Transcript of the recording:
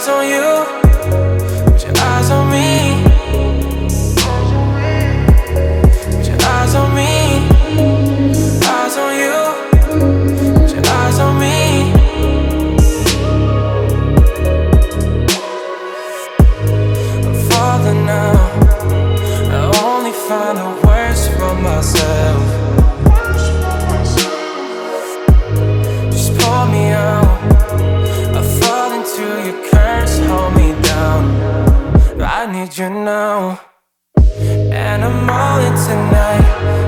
on you, put your eyes on me. Put your eyes on me, eyes on you, put your eyes on me. I'm falling now, I only find the worst from myself. Just pull me out, I fall into your curse, hold me down. I need you now, and I'm all in tonight.